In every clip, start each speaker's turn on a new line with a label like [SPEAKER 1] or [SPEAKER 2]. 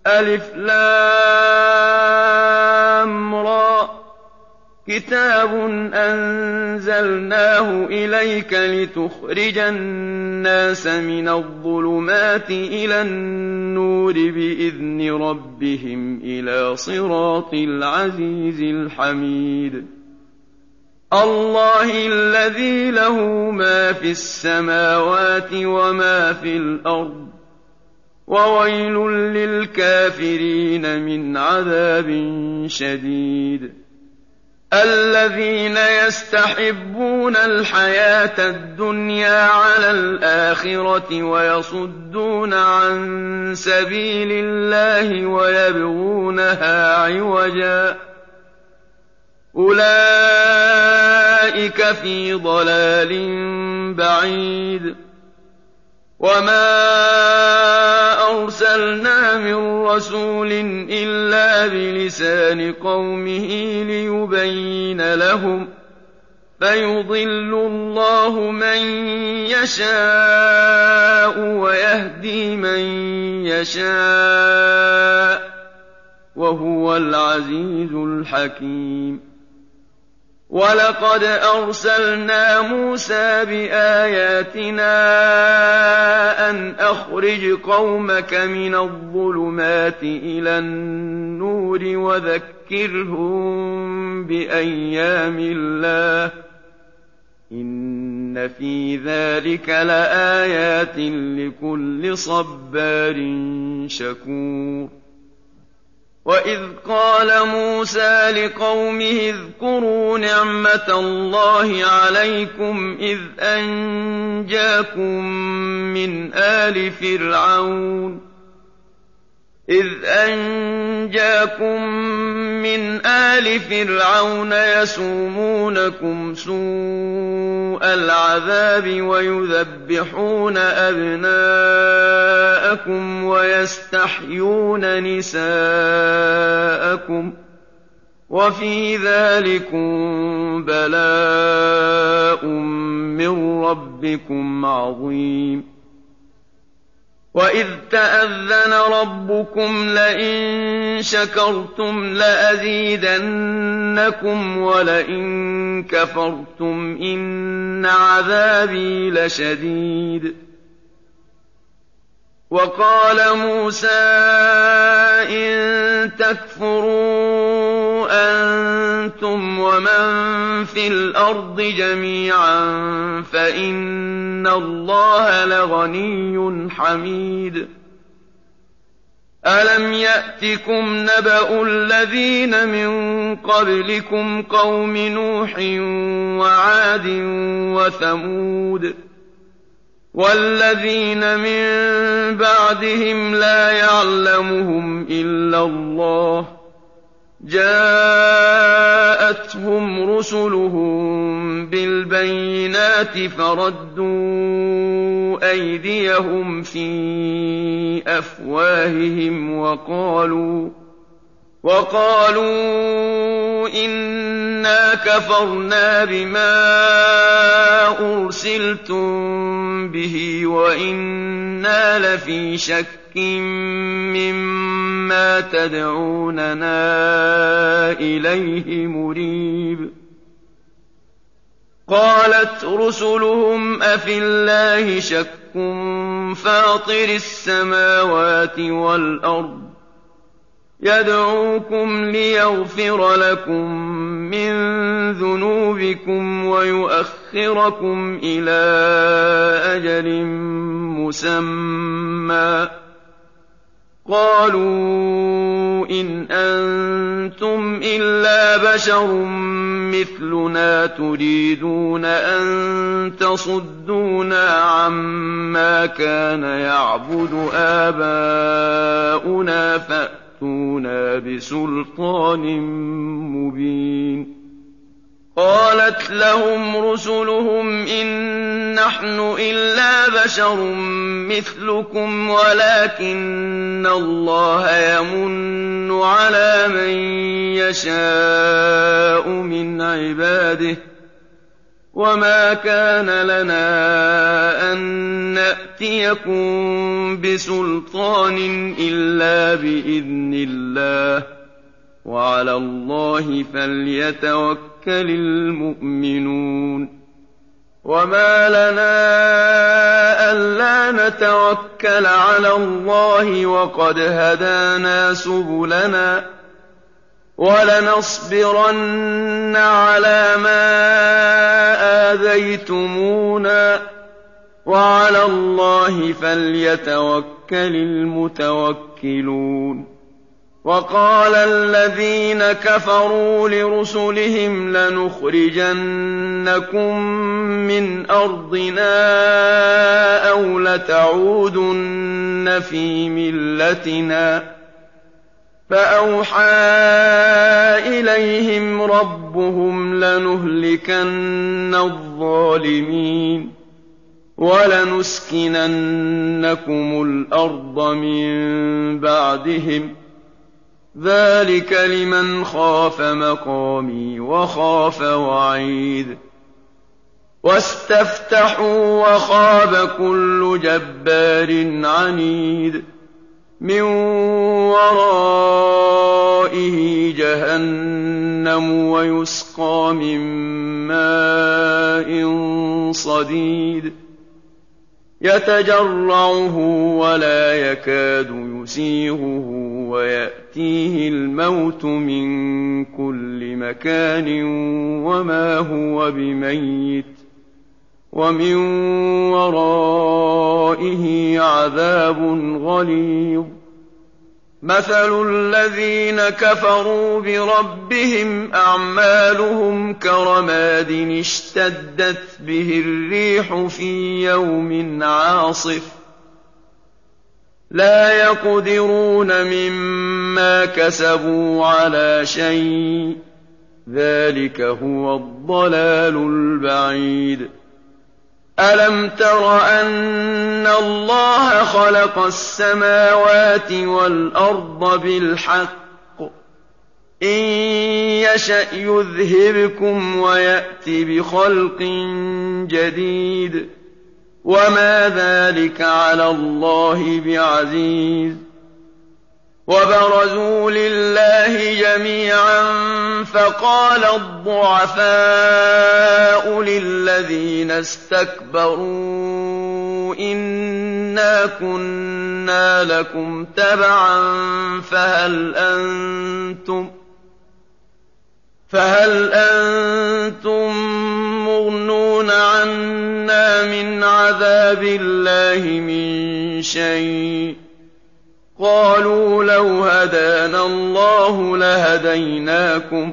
[SPEAKER 1] ألف لام را كتاب أنزلناه إليك لتخرج الناس من الظلمات إلى النور بإذن ربهم إلى صراط العزيز الحميد الله الذي له ما في السماوات وما في الأرض وويل للكافرين من عذاب شديد الذين يستحبون الحياة الدنيا على الآخرة ويصدون عن سبيل الله ويبغونها عوجا أولئك في ضلال بعيد وما أرسلنا من رسول إلا بلسان قومه ليبين لهم فيضل الله من يشاء ويهدي من يشاء وهو العزيز الحكيم ولقد أرسلنا موسى بآياتنا أن أخرج قومك من الظلمات إلى النور وذكرهم بأيام الله إن في ذلك لآيات لكل صبار شكور وإذ قال موسى لقومه اذكروا نعمة الله عليكم إذ أنجاكم من آل فرعون يسومونكم سوء العذاب ويذبحون أبناءكم ويستحيون نساءكم وفي ذلكم بلاء من ربكم عظيم وإذ تأذن ربكم لئن شكرتم لأزيدنكم ولئن كفرتم إن عذابي لشديد وقال موسى إن تكفروا أنتم ومن في الأرض جميعا فإن الله لغني حميد ألم يأتكم نبأ الذين من قبلكم قوم نوح وعاد وثمود والذين من بعدهم لا يعلمهم إلا الله جاءتهم رسلهم بالبينات فردوا أيديهم في أفواههم وقالوا إنا كفرنا بما أرسلتم به وإنا لفي شك مما تدعوننا إليه مريب قالت رسلهم أفي الله شك فاطر السماوات والأرض يدعوكم ليغفر لكم من ذنوبكم ويؤخركم إلى أجل مسمى قالوا إن أنتم إلا بشر مثلنا تريدون أن تصدونا عما كان يعبد آباؤنا فأتونا بسلطان مبين قالت لهم رسلهم إن نحن إلا بشر مثلكم ولكن الله يمن على من يشاء من عباده وَمَا كَانَ لَنَا أَن نَّأْتِيَكُم بِسُلْطَانٍ إِلَّا بِإِذْنِ اللَّهِ ۚ وَعَلَى اللَّهِ فَلْيَتَوَكَّلِ الْمُؤْمِنُونَ وَمَا لَنَا أَلَّا نَتَوَكَّلَ عَلَى اللَّهِ وَقَدْ هَدَانَا سُبُلَنَا ۚ وَلَنَصْبِرَنَّ عَلَىٰ مَا آذَيْتُمُونَا ۚ وَعَلَى اللَّهِ فَلْيَتَوَكَّلِ الْمُتَوَكِّلُونَ وَقَالَ الَّذِينَ كَفَرُوا لِرُسُلِهِمْ لَنُخْرِجَنَّكُم مِّنْ أَرْضِنَا أَوْ لَتَعُودُنَّ فِي مِلَّتِنَا ۖ فَأَوْحَىٰ إِلَيْهِمْ رَبُّهُمْ لَنُهْلِكَنَّ الظَّالِمِينَ وَلَنُسْكِنَنَّكُمُ الْأَرْضَ مِن بَعْدِهِمْ ۚ ذَٰلِكَ لِمَنْ خَافَ مَقَامِي وَخَافَ وَعِيدِ وَاسْتَفْتَحُوا وَخَابَ كُلُّ جَبَّارٍ عَنِيدٍ مِّن وَرَائِهِ جَهَنَّمُ وَيُسْقَىٰ مِن مَّاءٍ صَدِيدٍ يَتَجَرَّعُهُ وَلَا يَكَادُ يُسِيغُهُ وَيَأْتِيهِ الْمَوْتُ مِن كُلِّ مَكَانٍ وَمَا هُوَ بِمَيِّتٍ ۖ وَمِن وَرَائِهِ عَذَابٌ غَلِيظٌ مَثَلُ الَّذِينَ كَفَرُوا بِرَبِّهِمْ أَعْمَالُهُمْ كَرَمَادٍ اشْتَدَّتْ بِهِ الرِّيحُ فِي يَوْمٍ عَاصِفٍ لَّا يَقْدِرُونَ مِمَّا كَسَبُوا عَلَىٰ شَيْءٍ ۚ ذَٰلِكَ هُوَ الضَّلَالُ الْبَعِيدُ أَلَمْ تَرَ أَنَّ اللَّهَ خَلَقَ السَّمَاوَاتِ وَالْأَرْضَ بِالْحَقِّ ۚ إِن يَشَأْ يُذْهِبْكُمْ وَيَأْتِ بِخَلْقٍ جَدِيدٍ ۚ وَمَا ذَٰلِكَ عَلَى اللَّهِ بِعَزِيزٍ وَبَرَزُوا لِلَّهِ جَمِيعًا فَقَالَ الضُّعَفَاءُ لِلَّذِينَ اسْتَكْبَرُوا إِنَّا كُنَّا لَكُمْ تَبَعًا فَهَلْ أَنتُم مُّغْنُونَ عَنَّا مِنْ عَذَابِ اللَّهِ مِن شَيْءٍ ۚ قَالُوا لَوْ هَدَانَا اللَّهُ لَهَدَيْنَاكُمْ ۖ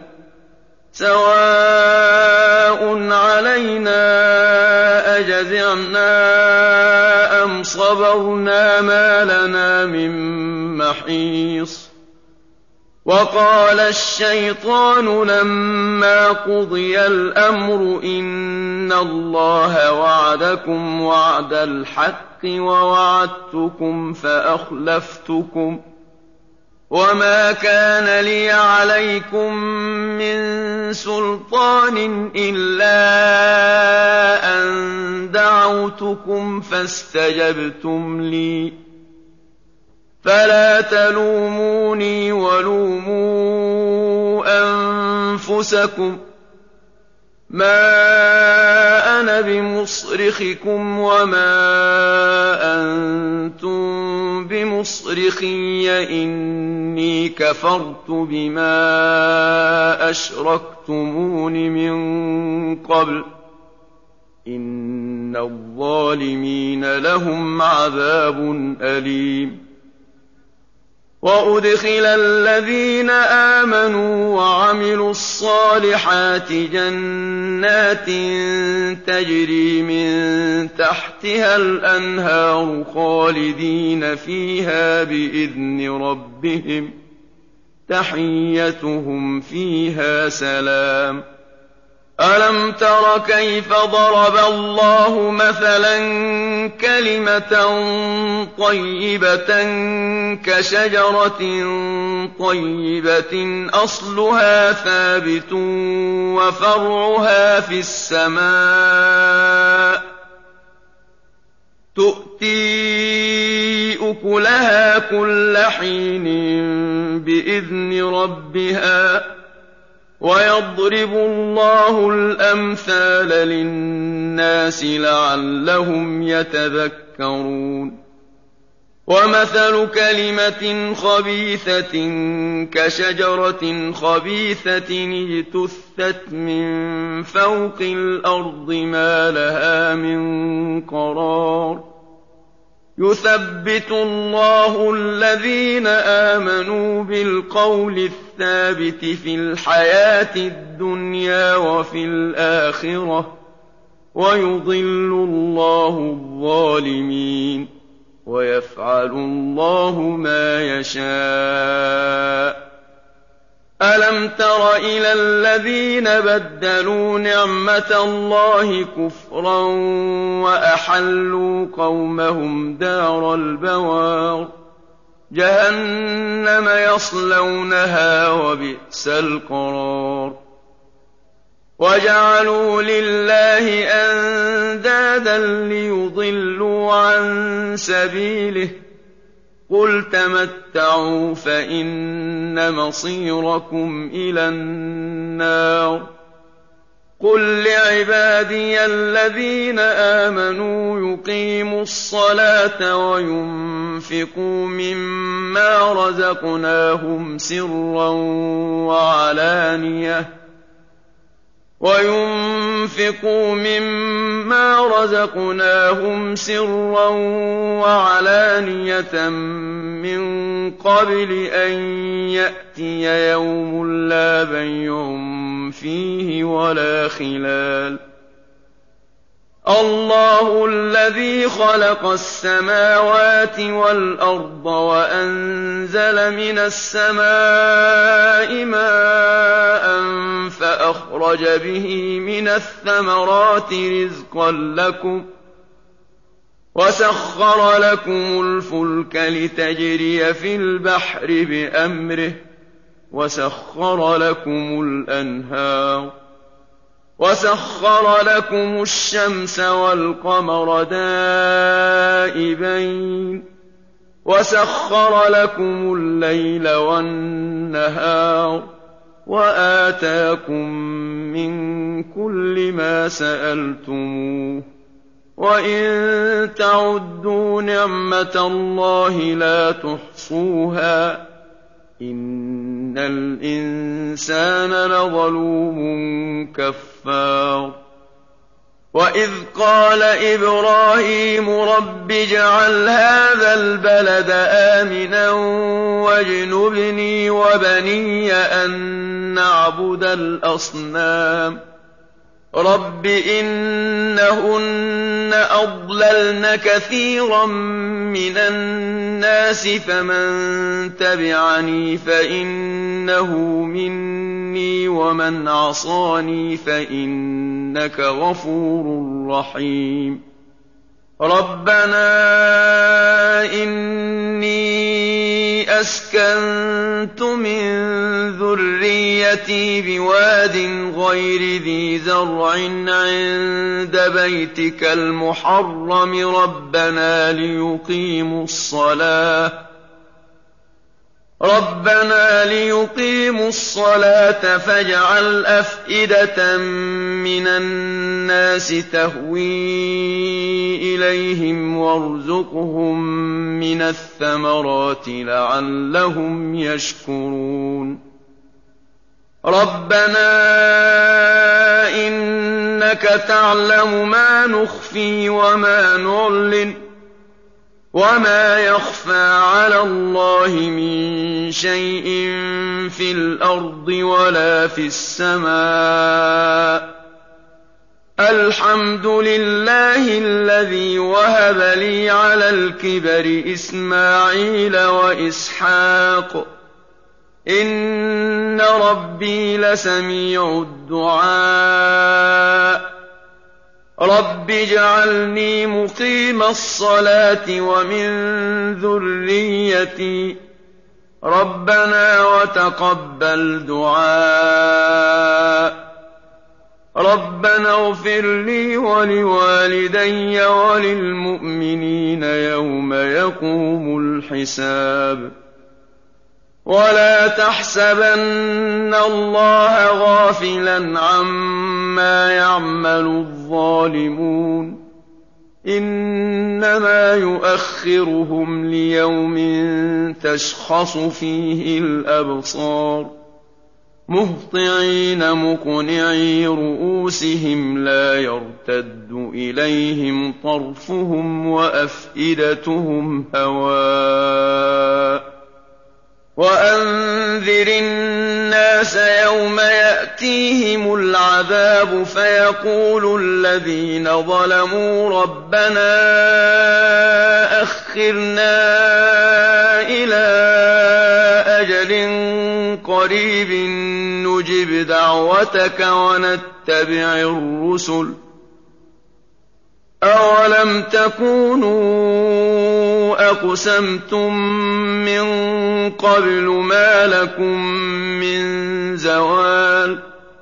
[SPEAKER 1] سَوَاءٌ عَلَيْنَا أَجَزِعْنَا أَمْ صَبَرْنَا مَا لَنَا مِن مَّحِيصٍ وَقَالَ الشَّيْطَانُ لَمَّا قُضِيَ الْأَمْرُ إِنَّ اللَّهَ وَعَدَكُمْ وَعْدَ الْحَقِّ وَوَعَدتُّكُمْ فَأَخْلَفْتُكُمْ ۖ وَمَا كَانَ لِيَ عَلَيْكُم مِّن سُلْطَانٍ إِلَّا أَن دَعَوْتُكُمْ فَاسْتَجَبْتُمْ لِي ۖ فَلَا تَلُومُونِي وَلُومُوا أَنفُسَكُم ۖ مَّا أَنَا بِمُصْرِخِكُمْ وَمَا أَنتُم بِمُصْرِخِيَّ ۖ إِنِّي كَفَرْتُ بِمَا أَشْرَكْتُمُونِ مِن قَبْلُ ۗ إِنَّ الظَّالِمِينَ لَهُمْ عَذَابٌ أَلِيمٌ وَأُدْخِلَ الَّذِينَ آمَنُوا وَعَمِلُوا الصَّالِحَاتِ جَنَّاتٍ تَجْرِي مِن تَحْتِهَا الْأَنْهَارُ خَالِدِينَ فِيهَا بِإِذْنِ رَبِّهِمْ ۖ تَحِيَّتُهُمْ فِيهَا سَلَامٌ أَلَمْ تَرَ كَيْفَ ضَرَبَ اللَّهُ مَثَلًا كَلِمَةً طَيِّبَةً كَشَجَرَةٍ طَيِّبَةٍ أَصْلُهَا ثَابِتٌ وَفَرْعُهَا فِي السَّمَاءِ تُؤْتِي أُكُلَهَا كُلَّ حِينٍ بِإِذْنِ رَبِّهَا ۗ وَيَضْرِبُ اللَّهُ الْأَمْثَالَ لِلنَّاسِ لَعَلَّهُمْ يَتَذَكَّرُونَ وَمَثَلُ كَلِمَةٍ خَبِيثَةٍ كَشَجَرَةٍ خَبِيثَةٍ اجْتُثَّتْ مِن فَوْقِ الْأَرْضِ مَا لَهَا مِن قَرَارٍ يُثَبِّتُ اللَّهُ الَّذِينَ آمَنُوا بِالْقَوْلِ الثَّابِتِ فِي الْحَيَاةِ الدُّنْيَا وَفِي الْآخِرَةِ ۖ وَيُضِلُّ اللَّهُ الظَّالِمِينَ وَيَفْعَلُ اللَّهُ مَا يَشَاءُ. أَلَمْ تَرَ إِلَى الَّذِينَ بَدَّلُوا نِعْمَةَ اللَّهِ كُفْرًا وَأَحَلُّوا قَوْمَهُمْ دَارَ الْبَوَارِ جَهَنَّمَ يَصْلَوْنَهَا وَبِئْسَ الْقَرَارُ وَجَعَلُوا لِلَّهِ أَندَادًا لِّيُضِلُّوا عَن سَبِيلِهِ ۗ قُلْ تَمَتَّعُوا فَإِنَّ مَصِيرَكُمْ إِلَى النَّارِ قُل لِّعِبَادِيَ الَّذِينَ آمَنُوا يُقِيمُوا الصَّلَاةَ وَيُنفِقُوا مِمَّا رَزَقْنَاهُمْ سِرًّا وَعَلَانِيَةً مِّن قَبْلِ أَن يَأْتِيَ يَوْمٌ لَّا بَيْعٌ فِيهِ وَلَا خِلَالٌ اللَّهُ الَّذِي خَلَقَ السَّمَاوَاتِ وَالْأَرْضَ وَأَنزَلَ مِنَ السَّمَاءِ مَاءً فَأَخْرَجَ بِهِ مِنَ الثَّمَرَاتِ رِزْقًا لَّكُمْ وَسَخَّرَ لَكُمُ الْفُلْكَ لِتَجْرِيَ فِي الْبَحْرِ بِأَمْرِهِ وَسَخَّرَ لَكُمُ الْأَنْهَارَ وَسَخَّرَ لَكُمُ الشَّمْسَ وَالْقَمَرَ دَائِبَيْنِ وَسَخَّرَ لَكُمُ اللَّيْلَ وَالنَّهَارَ وَآتَاكُم مِّن كُلِّ مَا سَأَلْتُمُوهُ وَإِن تَعُدُّوا نِعْمَةَ اللَّهِ لَا تُحْصُوهَا ۗ إِنَّ الْإِنسَانَ لَظَلُومٌ كَفَّارٌ وَإِذْ قَالَ إِبْرَاهِيمُ رَبِّ اجْعَلْ هَٰذَا الْبَلَدَ آمِنًا وَاجْنُبْنِي وَبَنِيَّ أَن نَّعْبُدَ الْأَصْنَامَ رَبِّ إِنَّهُنَّ أَضْلَلْنَ كَثِيرًا مِّنَ النَّاسِ فَمَن تَبِعَنِي فَإِنَّهُ مِنِّي وَمَنْ عَصَانِي فَإِنَّكَ غَفُورٌ رَّحِيمٌ رَبَّنَا إِنِّي أَسْكَنتُ مِن ذُرِّيَّتِي بِوَادٍ غَيْرِ ذِي زَرْعٍ عِندَ بَيْتِكَ الْمُحَرَّمِ رَبَّنَا لِيُقِيمُوا الصَّلَاةَ فَاجْعَلْ أَفْئِدَةً مِّنَ النَّاسِ تَهْوِي إِلَيْهِمْ وَارْزُقْهُم مِّنَ الثَّمَرَاتِ لَعَلَّهُمْ يَشْكُرُونَ رَبَّنَا إِنَّكَ تَعْلَمُ مَا نُخْفِي وَمَا نُعْلِنُ وَمَا يَخْفَىٰ عَلَى اللَّهِ مِن شَيْءٍ فِي الْأَرْضِ وَلَا فِي السَّمَاءِ الْحَمْدُ لِلَّهِ الَّذِي وَهَبَ لِي عَلَى الْكِبَرِ إِسْمَاعِيلَ وَإِسْحَاقَ إِنَّ رَبِّي لَسَمِيعُ الدُّعَاءِ رَبِّ اجْعَلْنِي مُقِيمَ الصَّلَاةِ وَمِن ذُرِّيَّتِي رَبَّنَا وَتَقَبَّلْ دُعَاءِ رَبَّنَا اغْفِرْ لِي وَلِوَالِدَيَّ وَلِلْمُؤْمِنِينَ يَوْمَ يَقُومُ الْحِسَابُ وَلَا تَحْسَبَنَّ اللَّهَ غَافِلًا عَمَّا يَعْمَلُ الظَّالِمُونَ إِنَّمَا يُؤَخِّرُهُمْ لِيَوْمٍ تَشْخَصُ فِيهِ الْأَبْصَارُ مُهْطِعِينَ مُقْنِعِي رُءُوسِهِمْ لَا يَرْتَدُّ إِلَيْهِمْ طَرْفُهُمْ وَأَفْئِدَتُهُمْ هَوَاءٌ وَأَنذِرِ النَّاسَ يَوْمَ يَأْتِيهِمُ الْعَذَابُ فَيَقُولُ الَّذِينَ ظَلَمُوا رَبَّنَا أَخِّرْنَا إِلَىٰ أَجَلٍ قَرِيبٍ نُّجِبْ دَعْوَتَكَ وَنَتَّبِعِ الرُّسُلَ أَوَلَمْ تَكُونُوا أَقْسَمْتُم مِّن قَبْلُ مَا لَكُم مِّن زَوَالٍ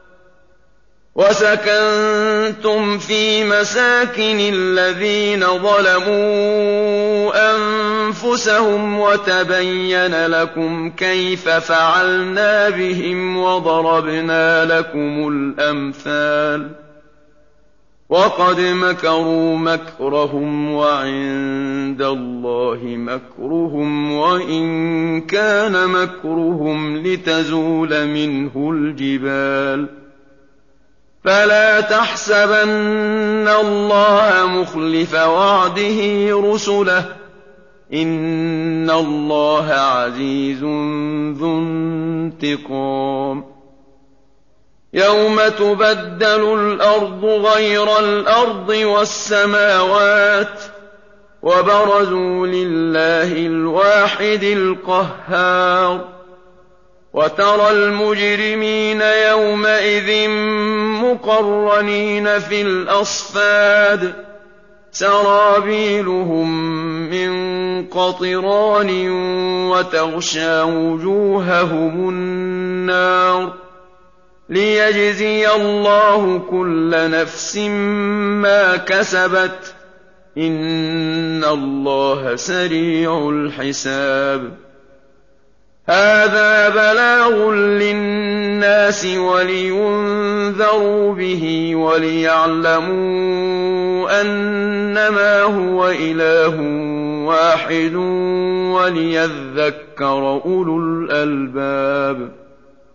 [SPEAKER 1] وَسَكَنتُمْ فِي مَسَاكِنِ الَّذِينَ ظَلَمُوا أَنفُسَهُمْ وَتَبَيَّنَ لَكُمْ كَيْفَ فَعَلْنَا بِهِمْ وَضَرَبْنَا لَكُمُ الْأَمْثَالَ وَقَدْ مَكَرُوا مَكْرَهُمْ وَعِندَ اللَّهِ مَكْرُهُمْ وَإِن كَانَ مَكْرُهُمْ لِتَزُولَ مِنْهُ الْجِبَالُ فَلَا تَحْسَبَنَّ اللَّهَ مُخْلِفَ وَعْدِهِ رُسُلَهُ ۗ إِنَّ اللَّهَ عَزِيزٌ ذُو انتِقَامٍ يَوْمَ تُبَدَّلُ الْأَرْضُ غَيْرَ الْأَرْضِ وَالسَّمَاوَاتُ وَبَرَزُوا لِلَّهِ الْوَاحِدِ الْقَهَّارِ وَتَرَى الْمُجْرِمِينَ يَوْمَئِذٍ مُّقَرَّنِينَ فِي الْأَصْفَادِ سَرَابِيلُهُم مِّن قَطِرَانٍ وَتَغْشَىٰ وُجُوهَهُمُ النَّارُ لِيَجْزِيَ اللَّهُ كُلَّ نَفْسٍ مَّا كَسَبَتْ ۚ إِنَّ اللَّهَ سَرِيعُ الْحِسَابِ هَٰذَا بَلَاغٌ لِّلنَّاسِ وَلِيُنذَرُوا بِهِ وَلِيَعْلَمُوا أَنَّمَا هُوَ إِلَٰهٌ وَاحِدٌ وَلِيَذَّكَّرَ أُولُو الْأَلْبَابِ